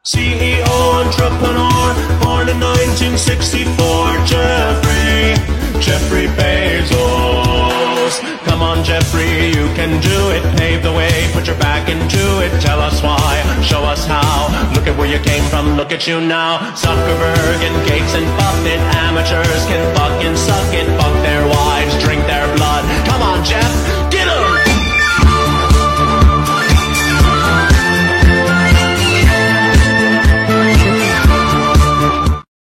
CEO, entrepreneur, born in 1964, Jeffrey Bezos. Come on, Jeffrey, you can do it. Pave the way, put your back into it. Tell us why, show us how. Look at where you came from, look at you now. Zuckerberg and Gates and Buffett, amateurs can fucking suck it. Fuck their wives, drink